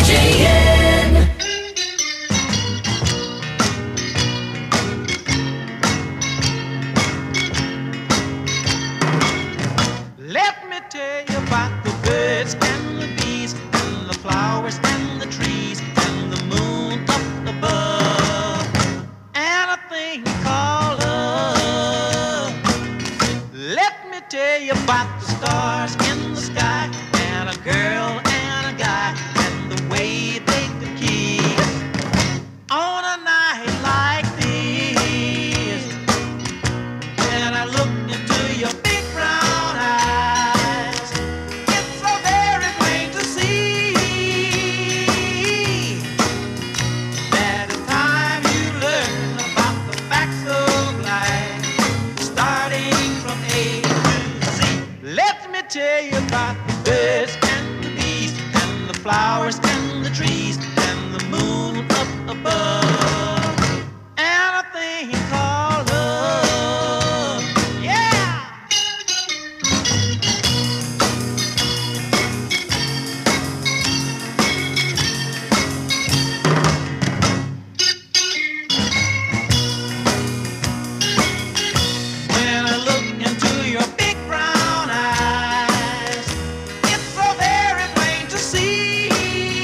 Let me tell you about the birds and the bees and the flowers and the trees and the moon up above and a thing called love. Let me tell you about the stars in the sky and a girl and a guy and the way they could kiss on a night like this. When I look into your big brown eyes, it's so very plain to see that it's time you learn about the facts of life, starting from A to Z. Let me tell you about the birds and the bees and the flowers and the trees and the moon up above and a thing called love. Yeah! When I look into your big brown eyes, it's so very plain to see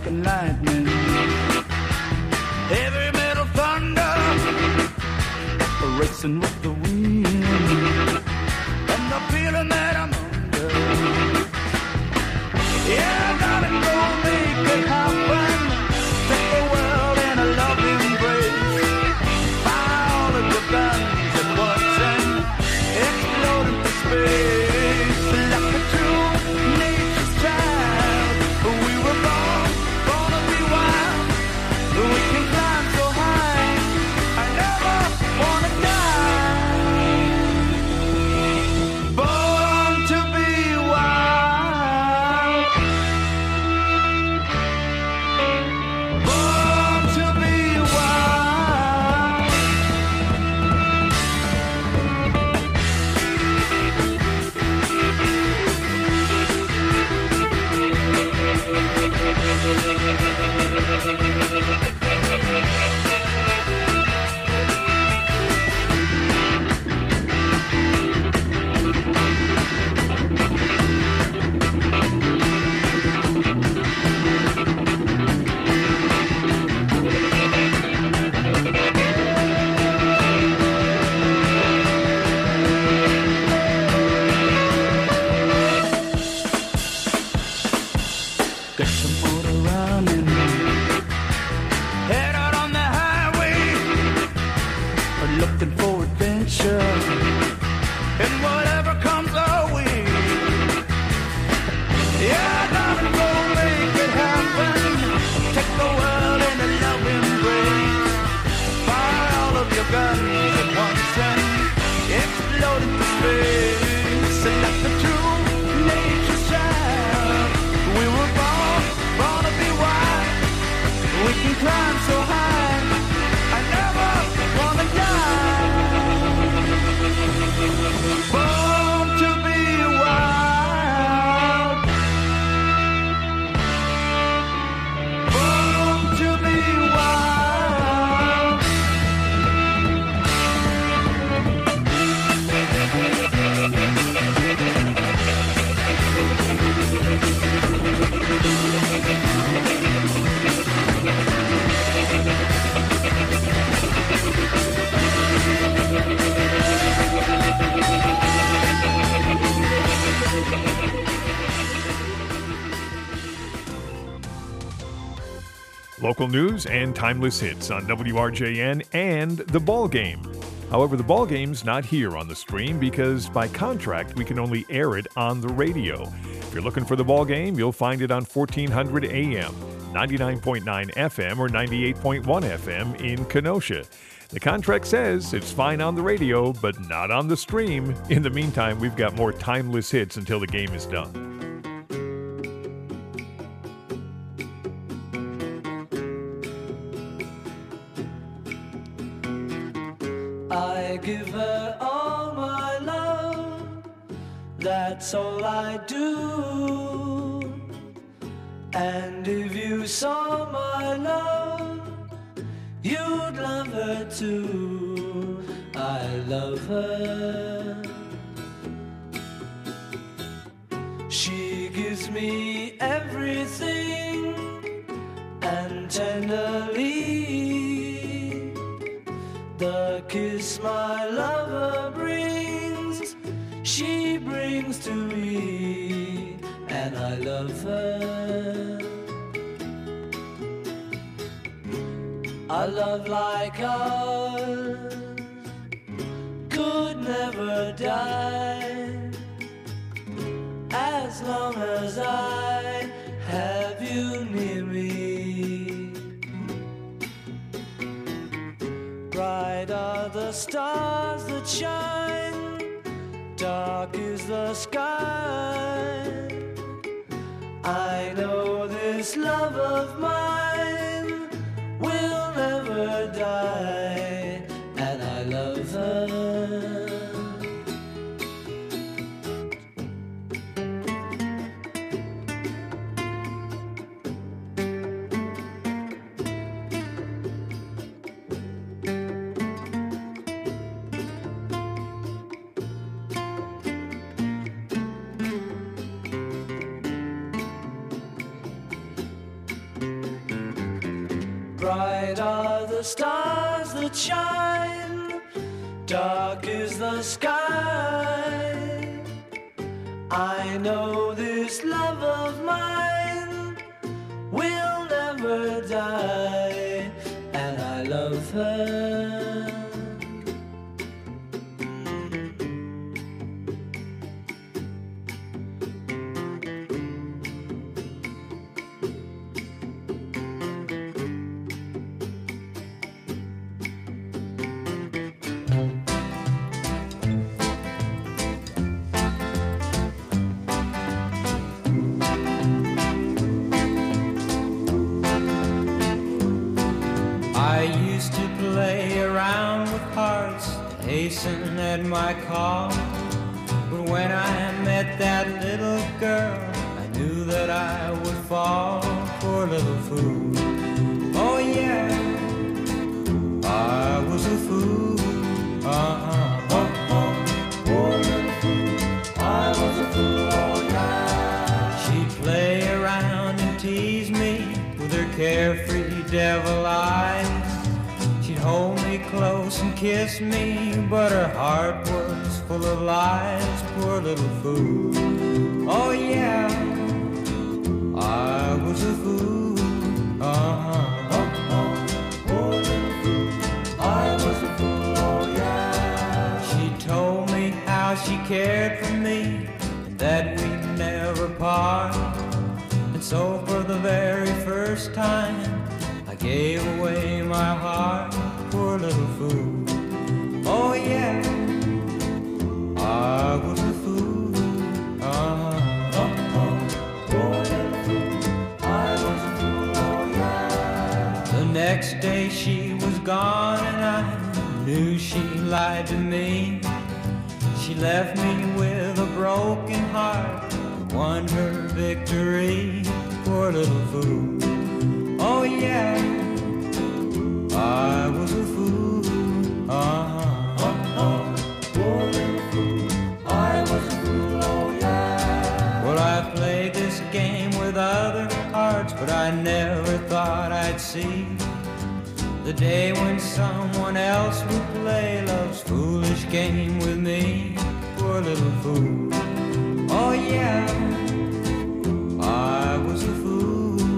striking lightning, heavy metal thunder, racing with the wind, and the feeling that I'm under. Yeah, darling, go make it happen. Take the world in a loving embrace. Fire all of your guns at once and explode into space. Like a true nature's child, we were born to be wild. We can climb so high, I never wanna die. Born to be wild. Born to be wild. Got some motor running, head out on the highway, looking for adventure, and whatever comes our way. Yeah, darling, go make it happen. Take the world in a love embrace. Fire all of your guns at once and explode into space. And like the true nature's child, we were born to be wild. We can climb so high, I never wanna die. Born to be wild. Born to be wild. Local news and timeless hits on WRJN and The Ball Game. However, The Ball Game's not here on the stream because by contract we can only air it on the radio. If you're looking for The Ball Game, you'll find it on 1400 AM, 99.9 FM, or 98.1 FM in Kenosha. The contract says it's fine on the radio, but not on the stream. In the meantime, we've got more timeless hits until the game is done. I give her all my love, that's all I do. And if you saw my love, you'd love her too. I love her. She gives me everything, and tenderly the kiss my lover brings, she brings to me, and I love her. A love like ours could never die, as long as I have you near me. Bright are the stars that shine, dark is the sky. I know this love of mine will never die, and I love her. Bright are the stars that shine, dark is the sky. I know this love of mine will never die, and I love her. Hasten at my call, but when I met that little girl, I knew that I would fall. Poor little fool. Oh yeah, I was a fool. Poor little fool. I was a fool. Oh yeah. She'd play around and tease me with her carefree devil eyes. Hold me close and kiss me, but her heart was full of lies. Poor little fool. Oh yeah, I was a fool. Poor little fool. I was a fool. Oh yeah. She told me how she cared for me and that we'd never part. And so for the very first time I gave away my heart. Poor little fool. Oh yeah, I was a fool. Poor little fool. I was a fool. Oh yeah. The next day she was gone and I knew she lied to me. She left me with a broken heart and won her victory. Poor little fool. Oh yeah, I was a fool. Poor little fool. I was a fool. Oh yeah. Well, I played this game with other hearts, but I never thought I'd see the day when someone else would play love's foolish game with me. Poor little fool. Oh yeah, I was a fool.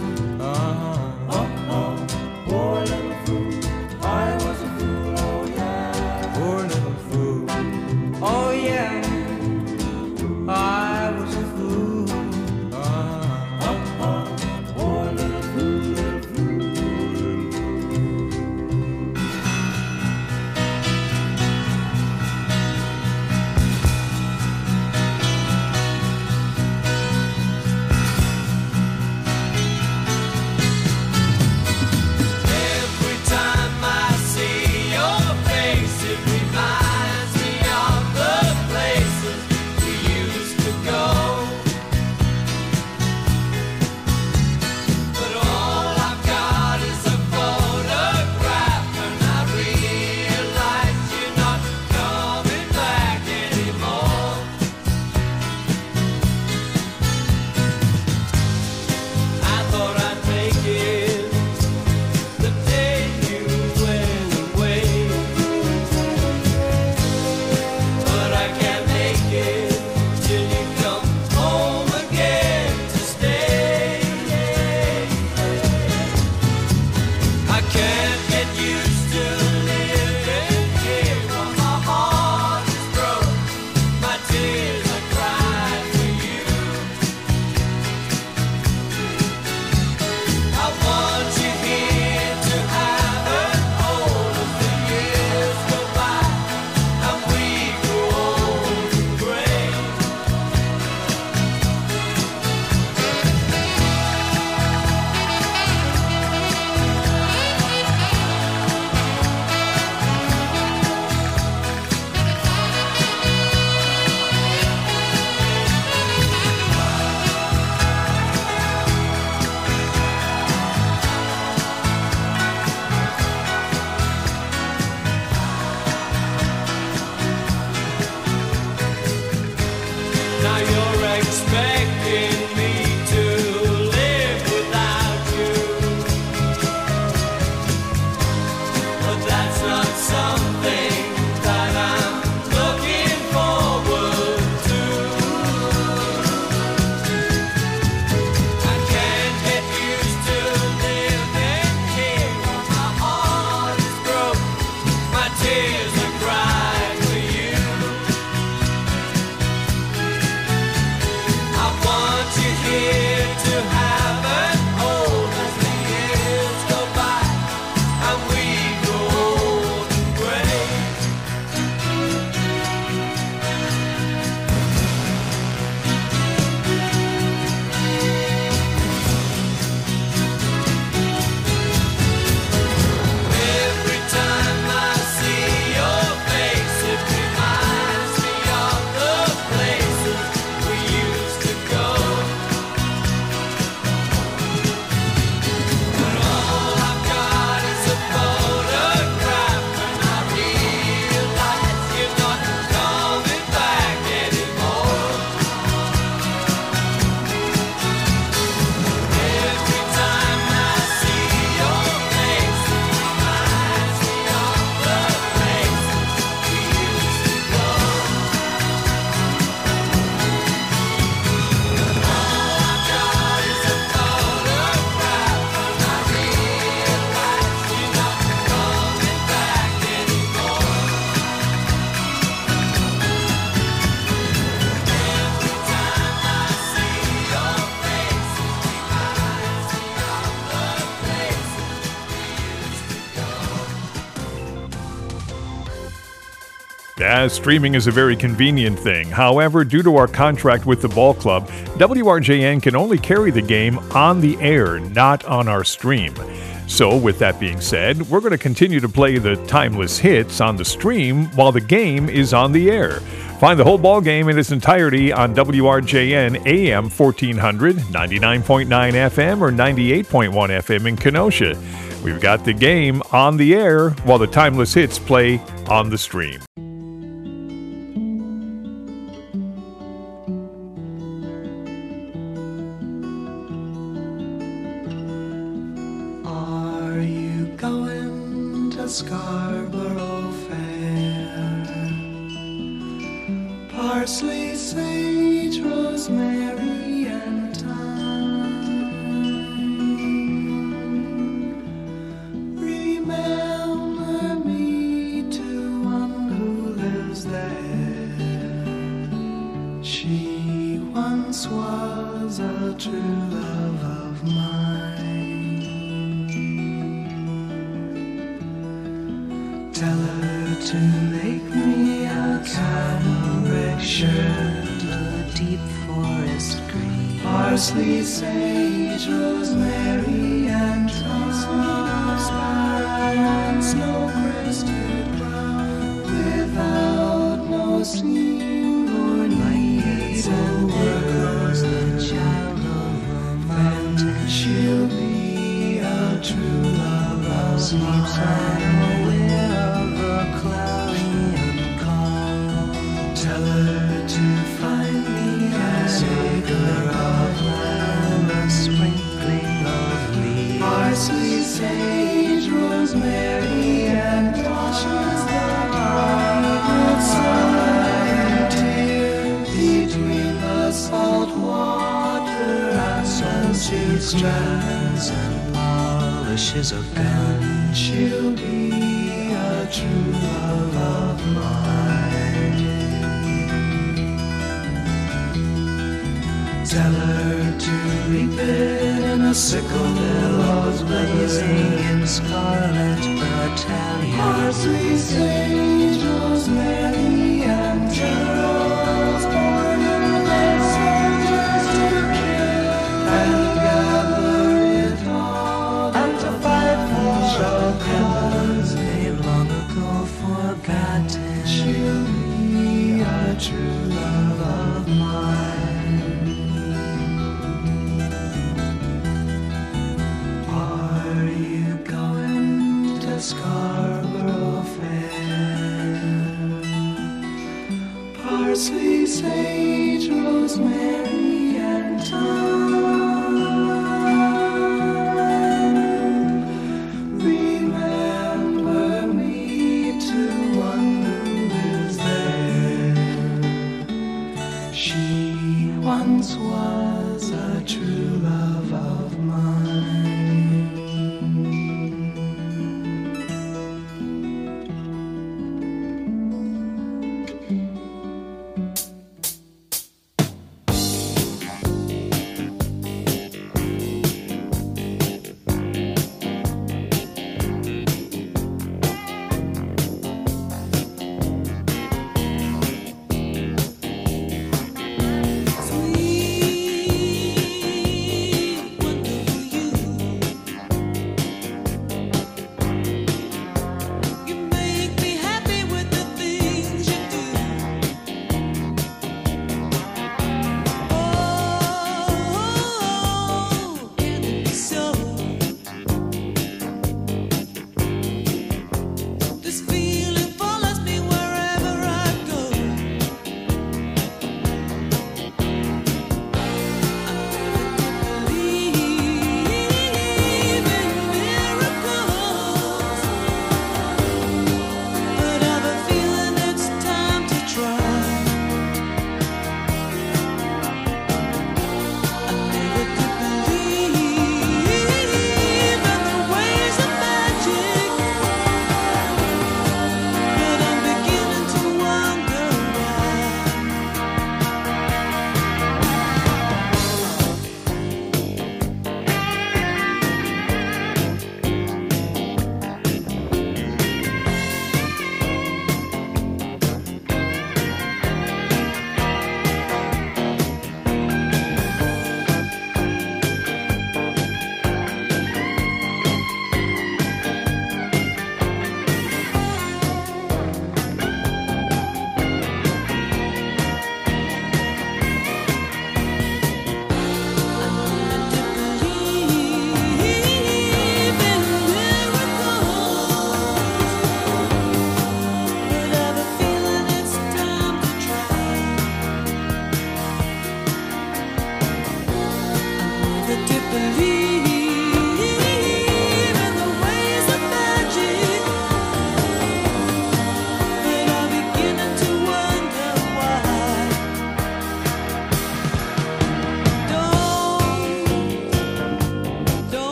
Poor little fool. I was a fool. Oh yeah. Poor little fool. Oh yeah, I was a fool. Poor little fool, little fool. Yeah, streaming is a very convenient thing. However, due to our contract with the ball club, WRJN can only carry the game on the air, not on our stream. So, with that being said, we're going to continue to play the timeless hits on the stream while the game is on the air. Find the whole ball game in its entirety on WRJN AM 1400, 99.9 FM, or 98.1 FM in Kenosha. We've got the game on the air while the timeless hits play on the stream. Are you going to Scarborough Fair? Parsley, sage, rosemary, and thyme. Remember me to one who lives there. She once was a true love of mine. Tell her to make me a cambric shirt, a deep forest green, parsley, sage, rosemary, and thyme, snow-crested brown, without no seam or need, and words the child of romance, and she'll be a true love of mine. Tell her to find me an acre of land, a sprinkling of leaves, parsley, sage, rosemary, and thyme, that sun tear between the salt water and salty strands, and polishes a gun. She'll be a true love of mine. Tell her to reap it in a sickle, billows blazing in scarlet battalion, parsley, sage, rosemary, and geraniums, born in the soldiers to kill and gather it all, and to fight for a cause they've long ago forgotten. She'll be a true love of mine. Scarborough Fair, parsley, sage, rosemary, and thyme. Remember me to one who lives there. She once was a true love of mine. Sweet, wonderful you.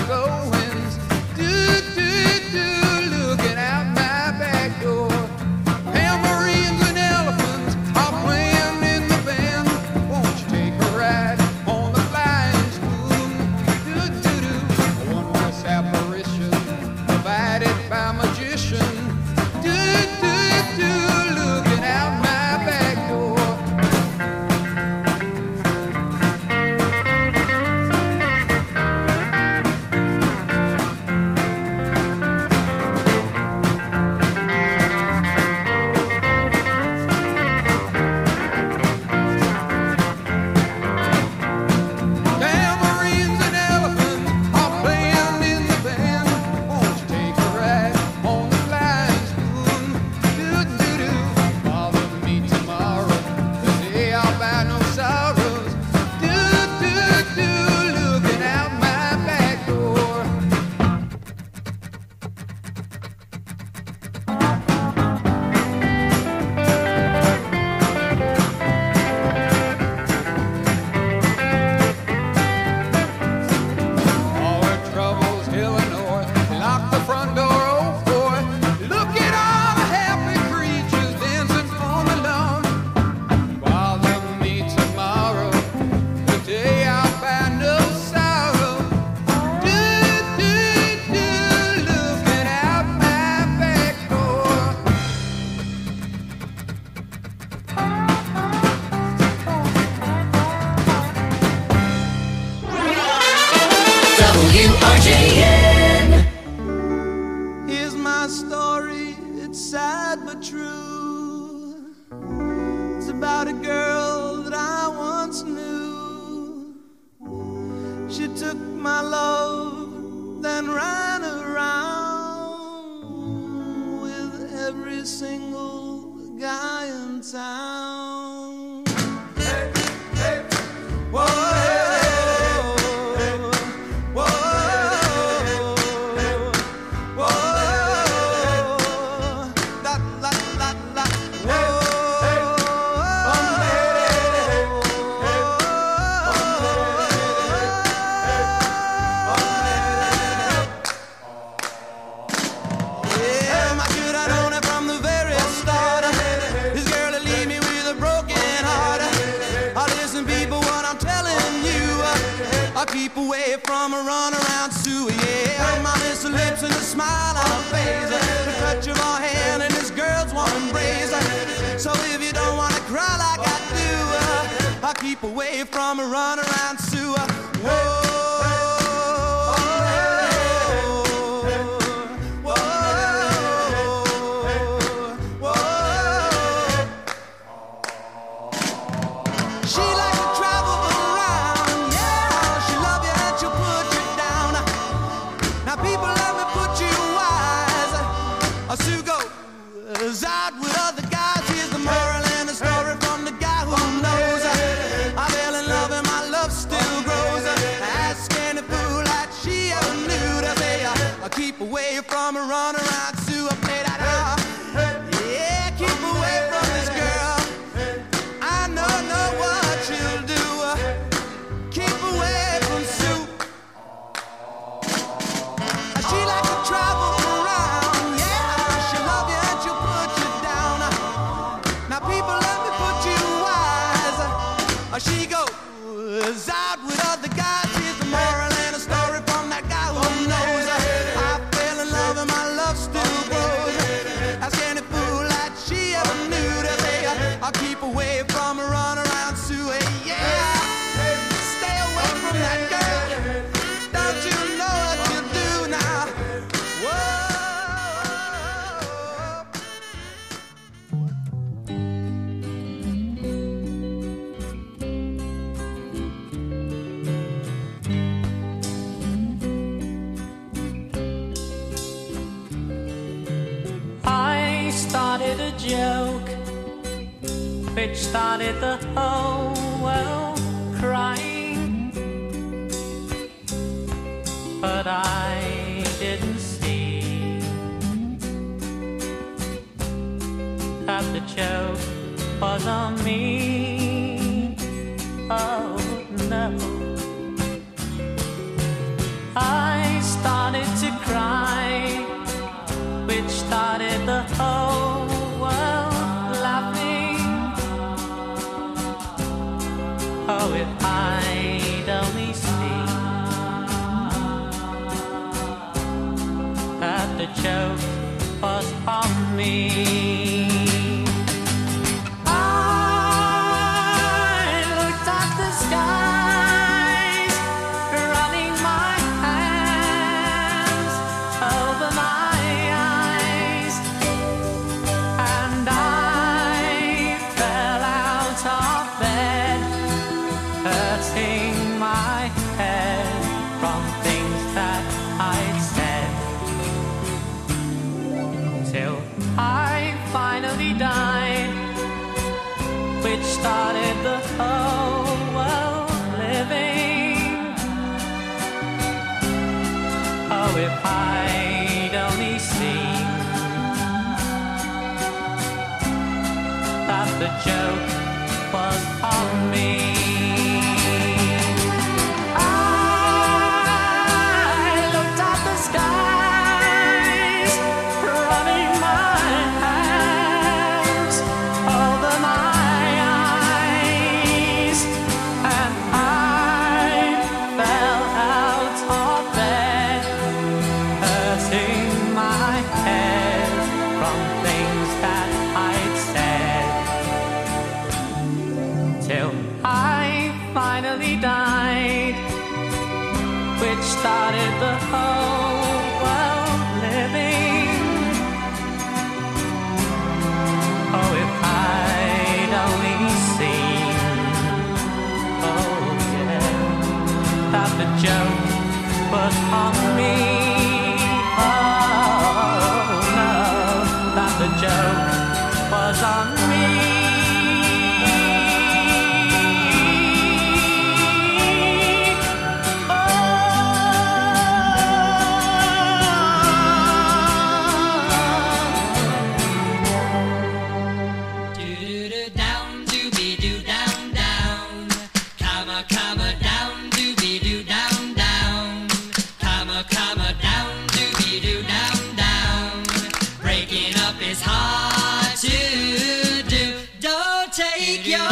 goings. Looking out my back door. Tambourines and elephants are playing in the band. Won't you take a ride on the flying spoon? A wondrous apparition provided by magician. Looking out my back door. Tambourines and elephants are playing in the band. Won't you take a ride on the flying spoon? Bother me tomorrow, the day I'll buy no sorrows. Looking out my back door. All her troubles, Illinois. Lock the front door, oh boy. Look at all the happy creatures dancing on the lawn. Bother me tomorrow, the day I'll find no sorrow. Looking out my back door. WRJN. Here's my story, it's sad but true. It's about a girl that I once knew. She took my love, then ran around with every single guy in town. Whoa. Whoa. La, la, la, la. Yeah, my good, I known it from the very start. This girl will leave me with a broken heart. Listen, people, what I'm telling you, I'll keep away from a runaround Sue. Yeah, my miss her lips and a smile on her face, the touch of her hand and this girl's warm embrace. So if you don't wanna cry like I do, I'll keep away from a runaround Sue. Whoa. She likes to travel around, yeah. She love you and she'll put you down. Now people, let me put you wise. Sue goes out with other guys. Here's the moral and the story from the guy who knows. I fell in love and my love still grows. Ask any fool that she ever knew to say, I keep away from a runaround Sue. I play that out. Yeah, keep away from this girl. I know what you'll do. Keep away from Sue. She likes to travel around, yeah. She'll love you and she'll put you down. Now people, let me put you wise. She goes out with other guys. Here's the moral and a story from that guy who knows. I fell in love and my love still grows. Ask any fool that she ever knew to say, I'll keep away from a runaround Sue. Yeah, stay away from that girl. Don't you know what you do now? Whoa. I started a joke which started the whole world crying, but I didn't see that the joke was on me. Oh no, I started to cry, which started the whole world laughing. Oh, if I'd only seen that the joke was on me. I looked at the skies, running my hands over my eyes, and I fell out of bed, hurting my head from things that I'd said, till I finally died, which started the whole world living. Oh, if I'd only seen that the joke was on me. I looked at the skies, running my hands over my eyes, and I fell out of bed, hurting my head from things that I'd said, till I finally died, which started the whole world living. Oh, if I'd only seen, oh yeah, that the joke was on me. Oh no, that the joke was on me. Do-do-do down, dooby-doo down, down. Comma, comma, down, dooby-doo down, down. Comma, comma, down, dooby-doo down, down. Breaking up is hard to do. Don't take your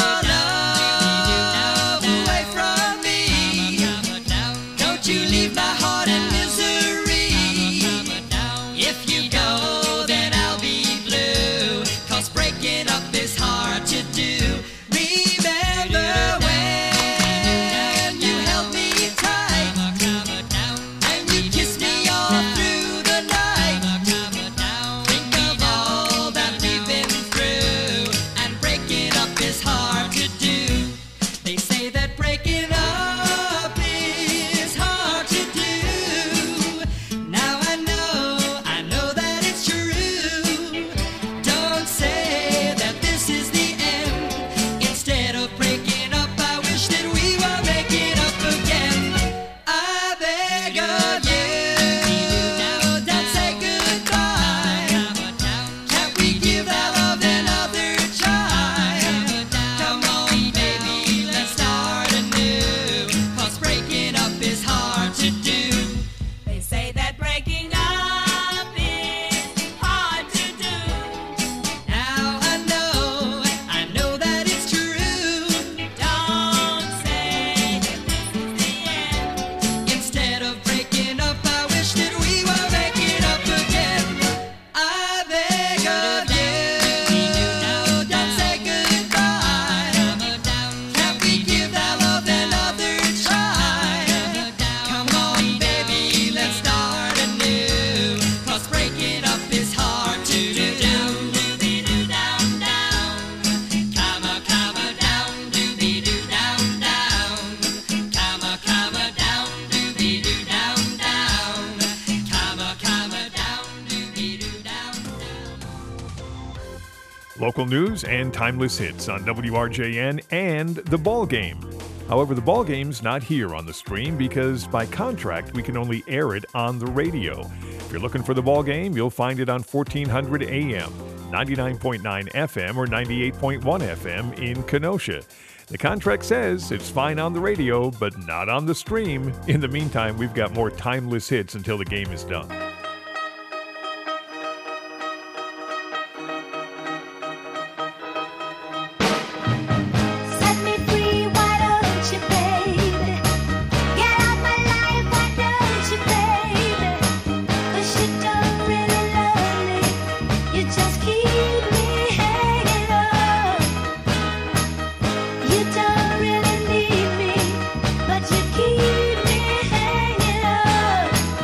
love away from me. Don't you leave my heart in misery. If you go, then I'll be blue. 'Cause breaking up is hard to do. Remember when you held me tight and you kissed me all through the night. Think of all that we've been through, and breaking up is hard to do. They say that breaking up is hard to do. Now I know that it's true. Don't say that this is the end. Instead of breaking up, I wish that we were making up again. I beg of you, don't say goodbye. Can't we give that love another try? Come on, baby, let's start anew. 'Cause breaking up is hard to do. They say that breaking up is hard to do. Now I know that it's true. Don't say that this is the end. Instead of breaking up, I wish that we were making up again. I beg of you, don't say goodbye. Can't we give that love another try? Come on, baby, let's start anew. 'Cause breaking up is hard to do. Dooby-doo down, down. Comma, comma, down, dooby-doo down, down. Comma, comma, down, dooby-doo down, down. Comma, comma, down, dooby-doo down, down. Local news and timeless hits on WRJN and The Ball Game. However, The Ball Game's not here on the stream because by contract we can only air it on the radio. If you're looking for The Ball Game, you'll find it on 1400 AM. 99.9 FM or 98.1 FM in Kenosha. The contract says it's fine on the radio, but not on the stream. In the meantime, we've got more timeless hits until the game is done. Set me free, why don't you, baby? Get out my life, why don't you, baby? 'Cause you don't really love me, you just keep me hanging up. You don't really need me, but you keep me hanging up.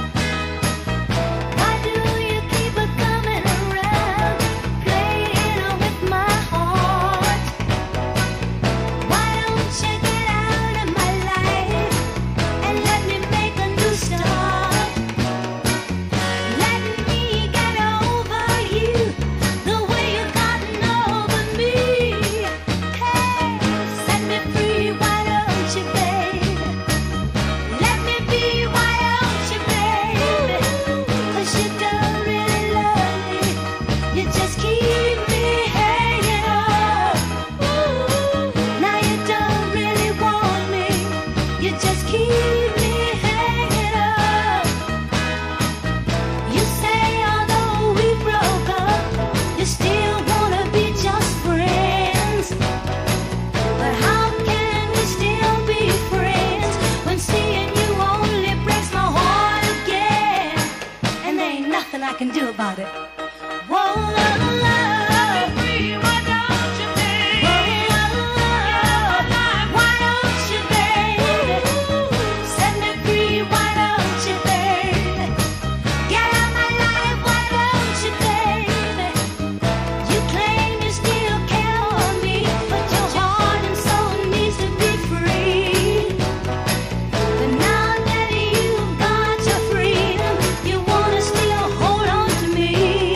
Why do you keep it coming around, playing with my heart? Why don't you get out of my life and let me make a new start? Let me get over you the way you've gotten over me. Hey, set me free, why don't you, baby? Let me be, why don't you, baby? 'Cause you don't really love me, you just keep me hanging up. Now you don't really want me, you just keep me hanging up. You say although we broke up, you still wanna be just friends. But how can we still be friends when seeing you only breaks my heart again? And there ain't nothing I can do about it. Whoa, love, free, why don't you, baby? Why don't you, baby? Set me free, why don't you, baby? Get out my life, why don't you, baby? You claim you still care for me, but your heart and soul needs to be free. But now that you've got your freedom, you wanna still hold on to me.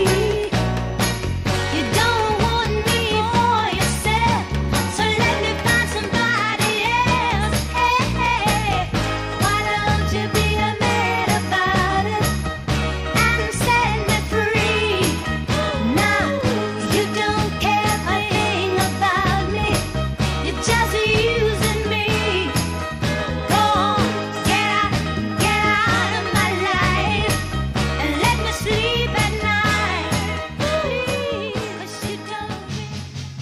You don't want me for yourself, so let me find somebody else. Hey, hey, why don't you be a man about it and set me free? Now you don't care a thing about me, you're just using me. Go on, get out of my life and let me sleep at night, please. 'Cause you don't really.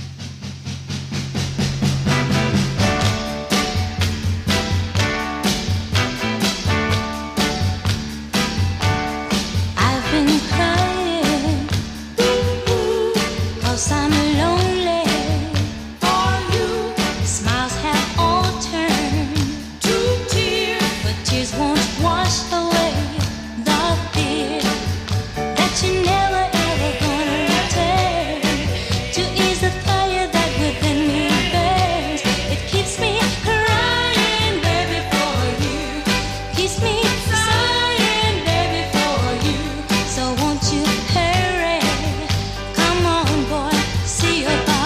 I've been crying, 'cause I'm lonely for you. Smiles have all turned to tears, but tears won't wash away the fear that you're never ever gonna return to ease the fire that within me burns. It keeps me crying, baby, for you. Keeps me sighing, baby, for you. So won't you hurry? Come on, boy, see about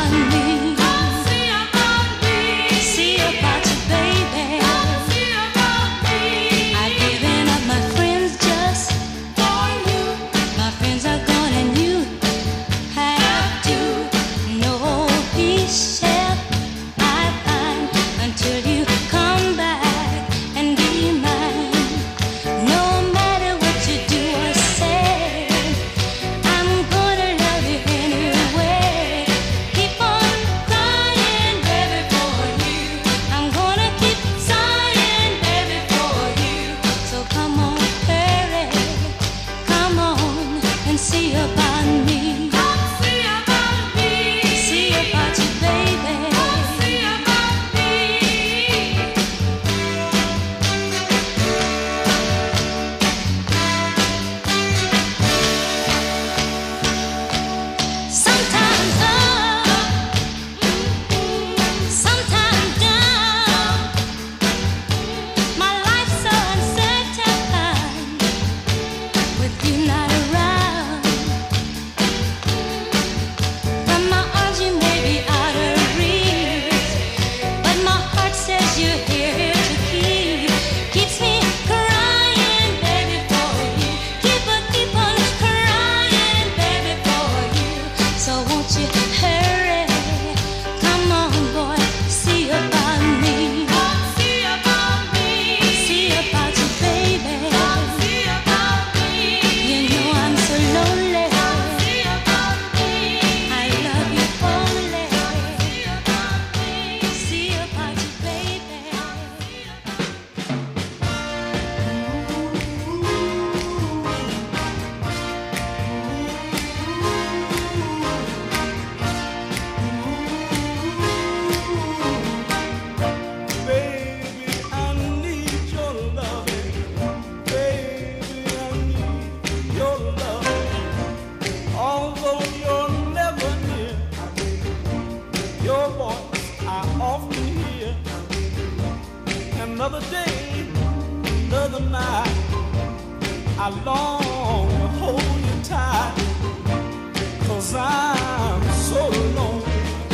your voice I often hear. Another day, another night, I long to hold you tight, 'cause I'm so lonely.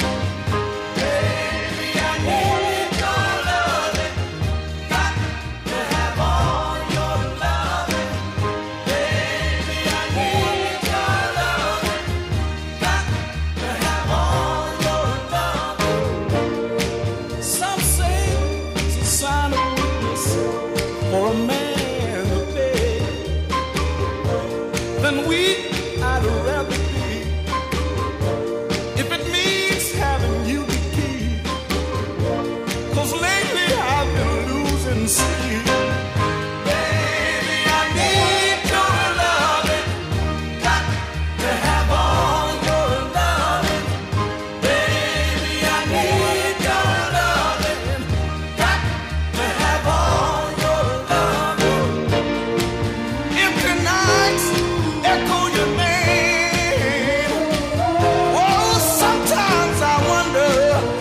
Baby, I need your loving, got to have all your loving. Baby, I need your loving, got to have all your loving. Some say it's a sign of weakness for a man to beg. Then weak I'd rather be, if it means having you to keep. 'Cause lately I've been losing sleep. Baby, I need your loving, got to have all your loving. Baby, I need your loving, got to have all your loving. Empty nights echo your name. Oh, sometimes I wonder,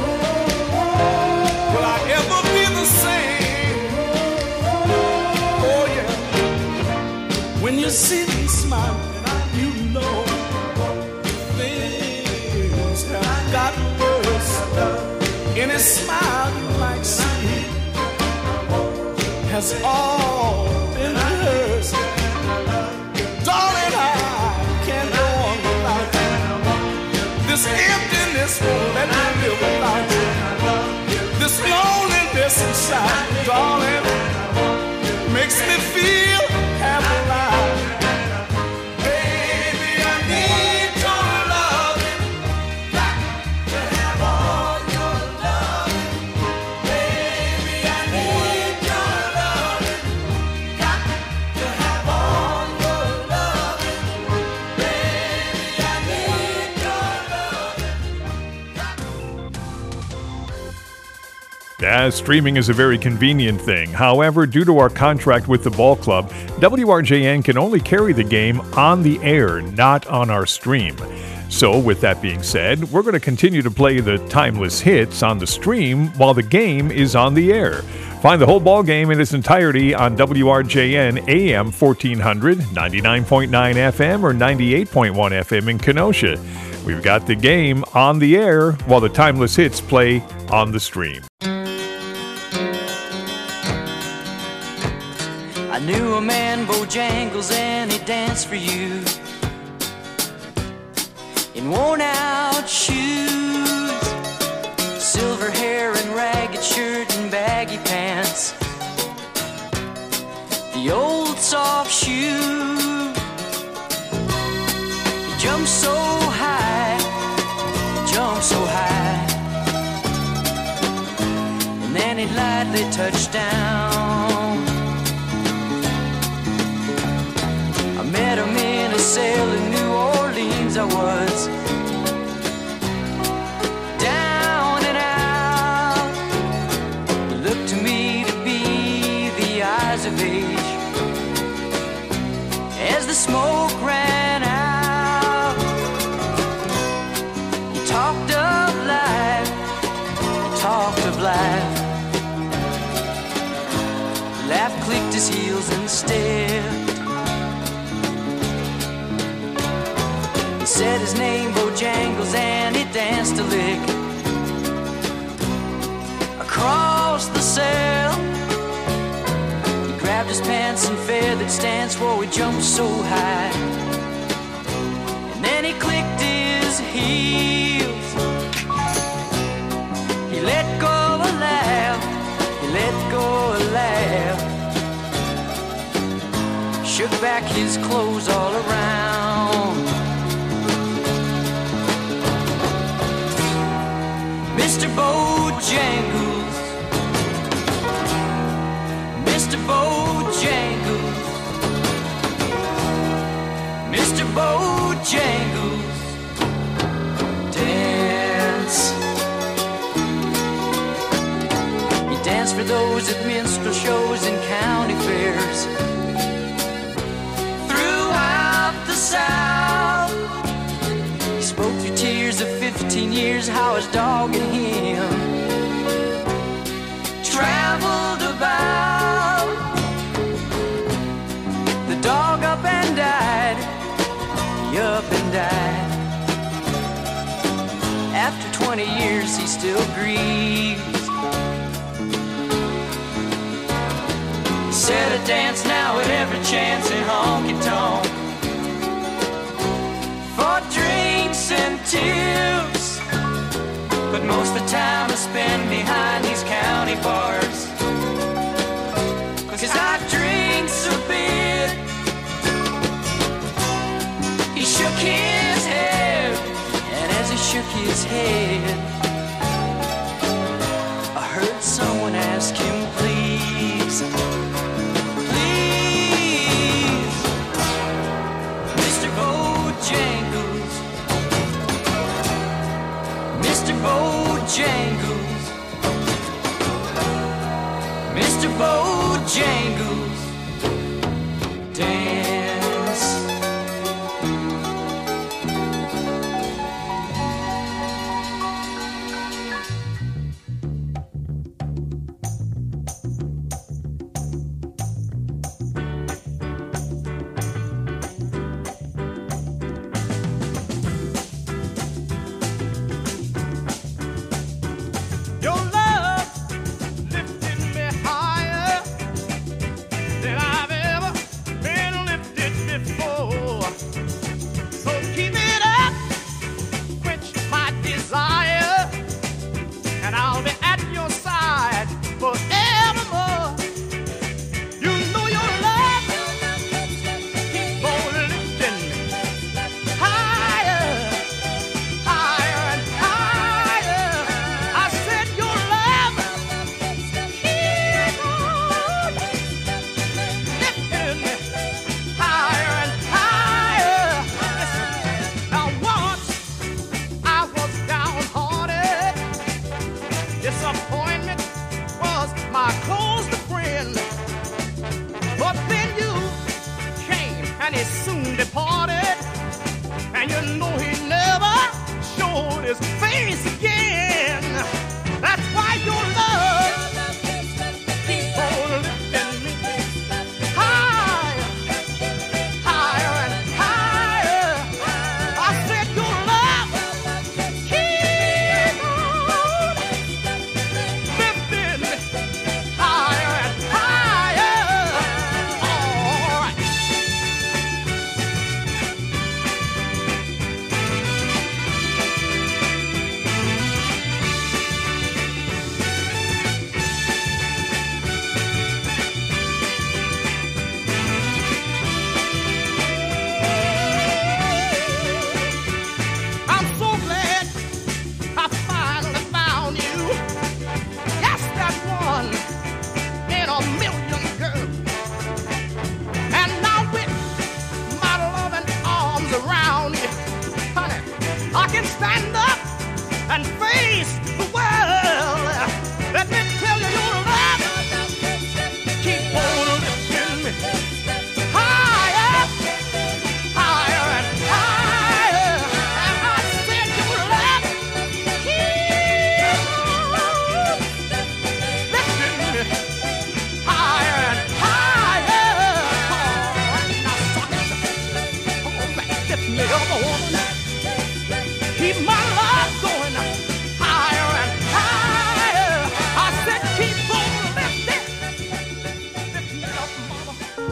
will I ever be the same? Oh yeah, when you see me smiling, you know things have gotten worse. Any smile you might see has all been rehearsed. Darling, I can't go on without you. This emptiness won't let me live without you. This loneliness inside, darling, makes me feel half alive. Baby, I need your loving, got to have all your loving. Baby, I need your loving, got to have all your loving. Baby, I need your loving. Yeah, streaming is a very convenient thing. However, due to our contract with the ball club, WRJN can only carry the game on the air, not on our stream. So, with that being said, we're going to continue to play the timeless hits on the stream while the game is on the air. Find the whole ball game in its entirety on WRJN AM 1400, 99.9 FM, or 98.1 FM in Kenosha. We've got the game on the air while the timeless hits play on the stream. I knew a man, Bojangles, and he danced for you in worn-out shoes, silver hair and ragged shirt and baggy pants, the old soft shoe. He jumped so high, and then he lightly touched down. I met him in a cell in New Orleans. I was down and out. He looked to me to be the eyes of age as the smoke ran out. He talked of life, Laugh clicked his heels and stared. He said his name, Bojangles, and he danced a lick across the cell. He grabbed his pants and feathered stance, whoa, he jumped so high. And then he clicked his heels. He let go of a laugh, he let go of a laugh. Shook back his clothes all around. Mr. Bojangles, Mr. Bojangles, Mr. Bojangles, dance. He danced for those at minstrel shows and county fairs throughout the South. He spoke through tears of 15 years years how his dog and him traveled about. The dog up and died, he up and died. After 20 years he still grieves. Said I dance now at every chance in honky-tonk for drinks and tips, but most of the time I spend behind these county bars, 'cause I drinks a bit. He shook his head, and as he shook his head, I heard someone ask him, please, please, Mr. Bojangles, Mr. Bojangles, Mr. Bojangles, dance. Your love lifted me higher than I've ever been lifted before. So keep it up, quench my desire, and I'll be at your side forevermore. You know your love keep on lifting me higher, higher and higher. I said your love keep on lifting me higher and higher. Now once I was downhearted, disappointment was my closest friend, but then you came and he soon departed, and you know he never showed his face again. That's why your love keep on lifting me higher, higher and higher. I said your love keep on lifting me higher and higher. All right. I'm so glad I finally found you. Yes, that one in a million, girl. And now with my loving arms around you, honey, I can stand up and face the world. Let me tell you, your love keep on lifting me higher, higher and higher. And I said your love keep on lifting me higher and higher. All right, now suckers, all right, lift me up, woman. Keep my love going higher and higher. I said keep on lifting, lift me up, mama.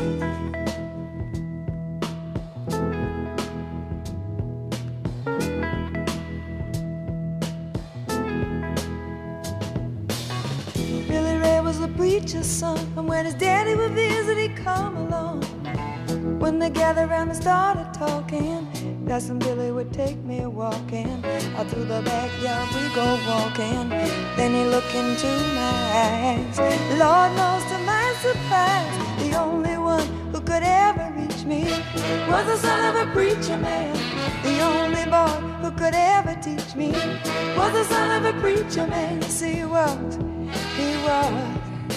Billy Ray was a preacher's son, and when his daddy would visit, he'd come along. When they gathered around and started talking, Cousin Billy would take me walking. Out through the backyard we go walking. Then he looked into my eyes. Lord knows to my surprise, the only one who could ever reach me was the son of a preacher man. The only boy who could ever teach me was the son of a preacher man. Yes, he was. He was.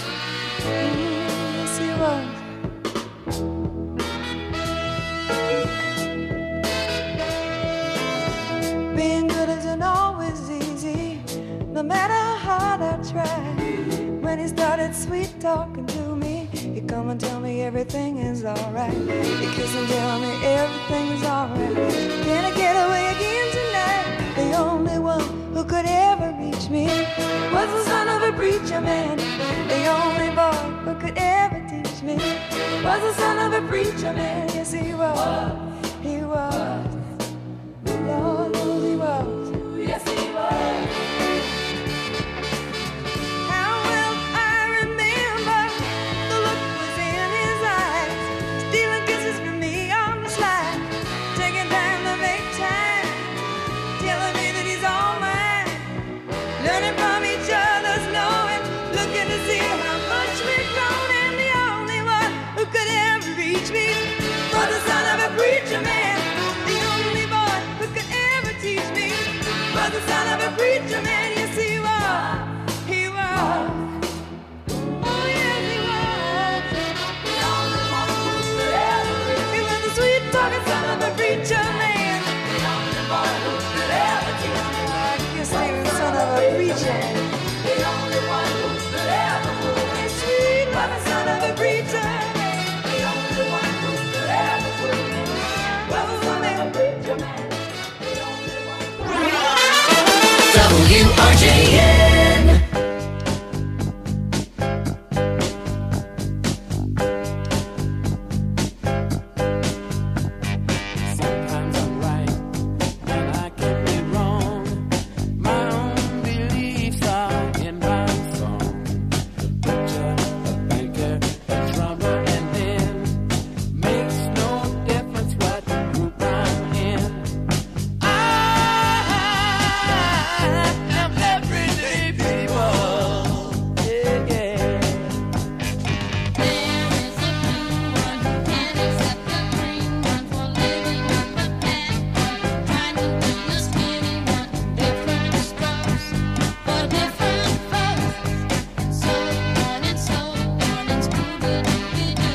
Yes, he was. Being good isn't always no matter how hard I try. When he started sweet talking to me, he come and tell me everything is alright. He kiss and tell me everything is alright. Can I get away again tonight? The only one who could ever reach me was the son of a preacher man. The only boy who could ever teach me was the son of a preacher man. Yes, he was. He was. Lord knows he was. Yes, he was. How well I remember the look was in his eyes, stealing kisses from me on the slide, taking time to make time, telling me that he's all mine, learning from each other's knowing, looking to see how much we've grown, and the only one who could ever reach me was the son of a preacher man. The only boy who could ever teach me was the son of a preacher man. Yes, he was. He was. Oh, yes, he was. The only one who could ever reach me. He was the sweet talking son of a preacher man. The only boy who could ever teach me. I guess he was the son of a preacher. The only one who could ever fool me. Sweet was the son of a preacher man. The only one who could ever fool me was the son of a preacher man. The only one who WRJN. Sometimes I'm right and I can be wrong. My own beliefs are in my song. The butcher, the banker, the drummer, and then makes no difference what group I'm in. I am everyday people. Yeah, yeah. There is a blue one who can't accept the green one for living up the path one, trying to be a skinny one. Different strokes for different folks, and so on and so on and Scooby-Dooby-Doo.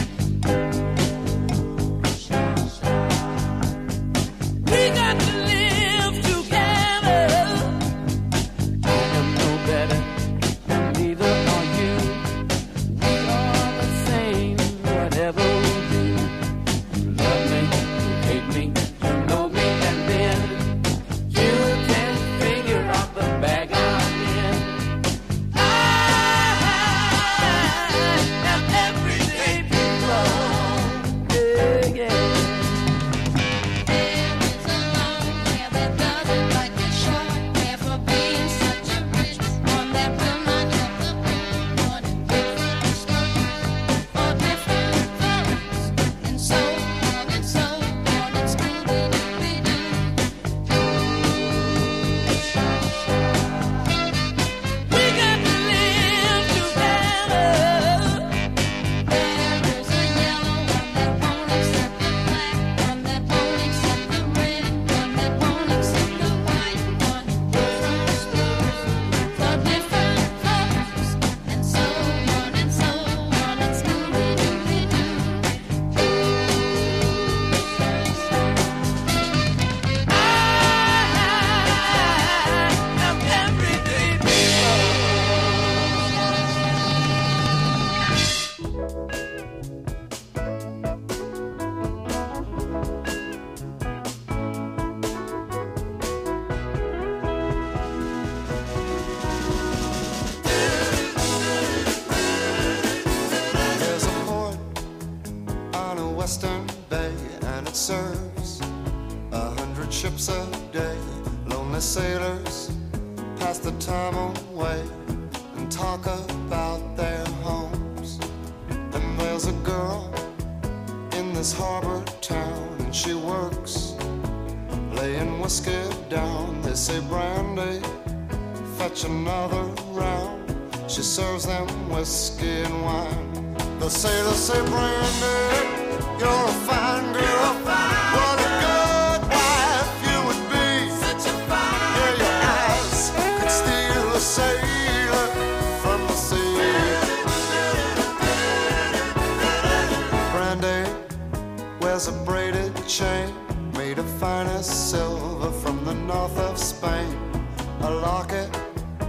We got to live together. I am no better, and neither are you. We are the same, whatever we do. You love me, you hate me, you know me, and then you can figure out the bag I'm in. I am everyday people. Yeah, yeah. There is a long hair that doesn't like the short hair for being such a rich one that will not have the blue one. Different strokes for different folks, and so on and so on and Scooby-Dooby-Doo. We got to live together. There is a yellow one that won't accept the black one, that won't accept the red one, that won't accept the white one. Different strokes for different folks, and so on and so on and Scooby-Dooby-Doo. I am everyday people. There's a port on a western bay, and it serves 100 ships a day. Lonely sailors pass the time away and talk about their homes. And there's a girl in this harbor town, and she works laying whiskey down. They say, Brandy, fetch another round. She serves them whiskey and wine. The sailors say, Brandy, you're a fine girl. What a good wife you would be. Such a fine girl. Yeah, your eyes could steal a sailor from the sea. Brandy wears a braided chain made of finest silver from the north of Spain. A locket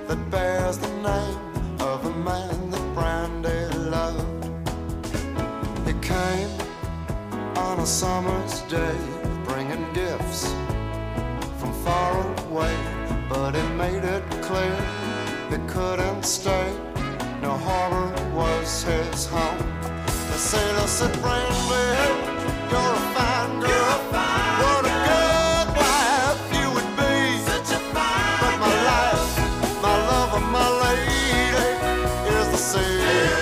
that bears the name of a man that Brandy loved. He came on a summer's day, bringing gifts from far away, but he made it clear he couldn't stay. No harbor was his home. The sailor said, Brandy, you're a fine girl. What a good wife you would be. Such a fine but my life, my love, and my lady is the sea.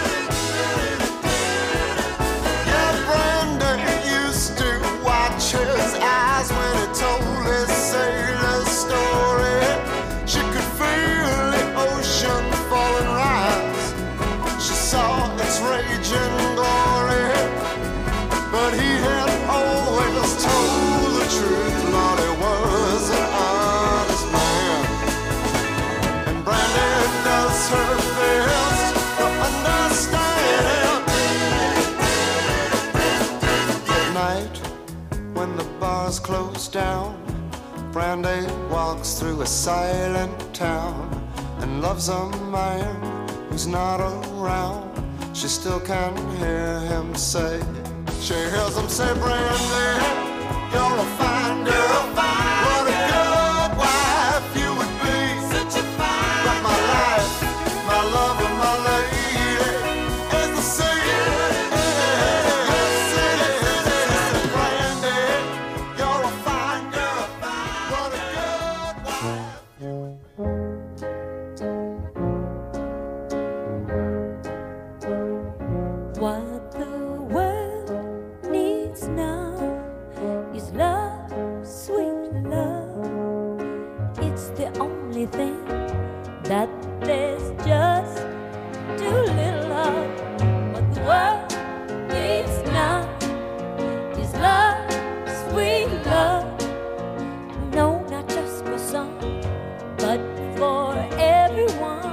Yeah, Brandy used to watch his eyes when he told his sailor story. She could feel the ocean fall and rise. She saw its raging glory, but he had always told the truth. Lord, he was an honest man, and Brandy does her best to understand. At night, when the bars close down, Brandy walks through a silent town and loves a man who's not around. She still can hear him say, she hears him say, Brandy, you're a fine girl. What a good wife you would be. Such a fine but my life, my love, and my lady is the sea. Brandy, you're a fine girl. What a good wife. What the world needs now is love, sweet love. It's the only thing that there's just too little of. What the world needs now is love, sweet love. No, not just for some, but for everyone.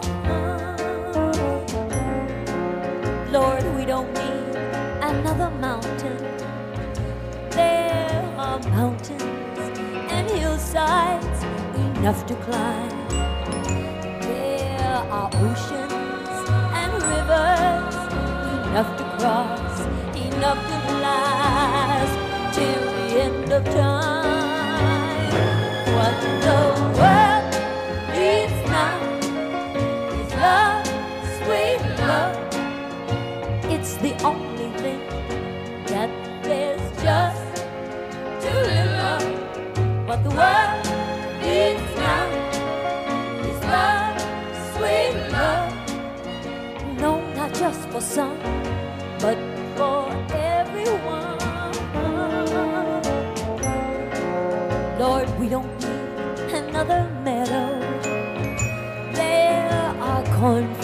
Lord, we don't need another mountain. There are mountains and hillsides enough to climb. There are oceans and rivers enough to cross, enough to last till the end of time. What the world needs now is love, sweet love. It's the only thing that there's just too little of. What the world needs now is love, sweet love. No, not just for some, but for everyone. Lord, we don't need another meadow. There are cornfields